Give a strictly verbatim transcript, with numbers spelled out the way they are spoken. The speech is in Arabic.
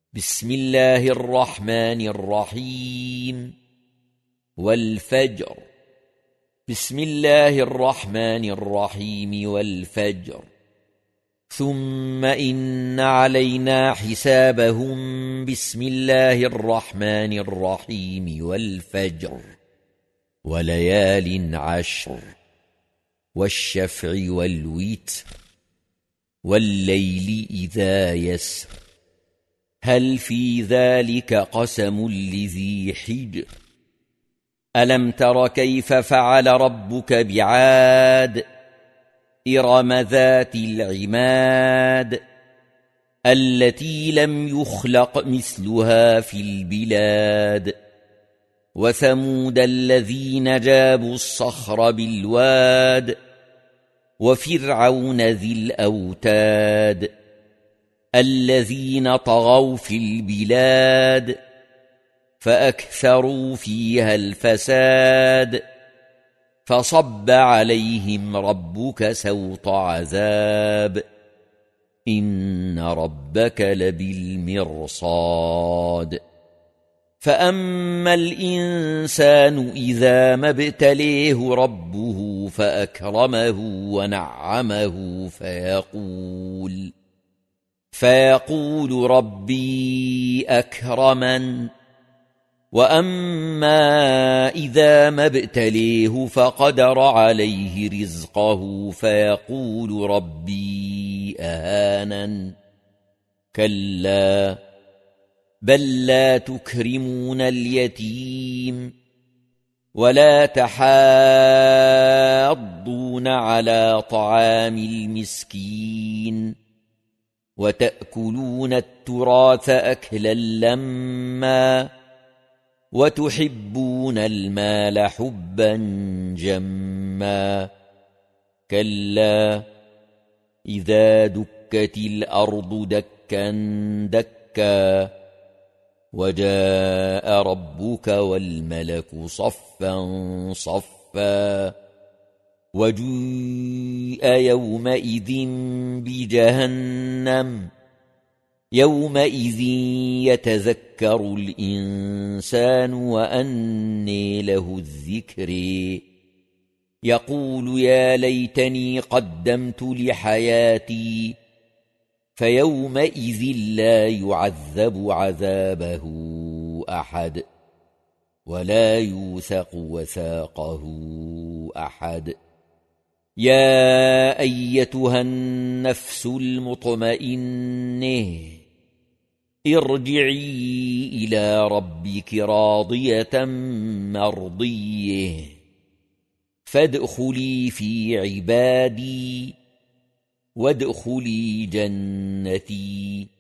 بسم الله الرحمن الرحيم والفجر. بسم الله الرحمن الرحيم والفجر. ثم إن علينا حسابهم. بسم الله الرحمن الرحيم والفجر وليال عشر والشفع والوتر والليل إذا يسر هل في ذلك قسم لذي حجر ألم تر كيف فعل ربك بعاد إرم ذات العماد التي لم يخلق مثلها في البلاد وثمود الذين جابوا الصخر بالواد وفرعون ذي الأوتاد الذين طغوا في البلاد فأكثروا فيها الفساد فصب عليهم ربك سوط عذاب إن ربك لبالمرصاد فأما الإنسان إذا ما ابتليه ربه فأكرمه ونعمه فيقول فيقول ربي أكرمن وأما إذا ما ابتليه فقدر عليه رزقه فيقول ربي أهانن كلا بل لا تكرمون اليتيم ولا تحاضون على طعام المسكين وتأكلون التراث أكلا لما وتحبون المال حبا جما كلا إذا دكت الأرض دكا دكا وجاء ربك والملك صفا صفا وجيء يومئذ بجهنم يومئذ يتذكر الإنسان وأنى له الذكر يقول يا ليتني قدمت لحياتي فيومئذ لا يعذب عذابه أحد ولا يوثق وثاقه أحد يا أيتها النفس المطمئنة ارجعي إلى ربك راضية مرضية فادخلي في عبادي وادخلي جنتي.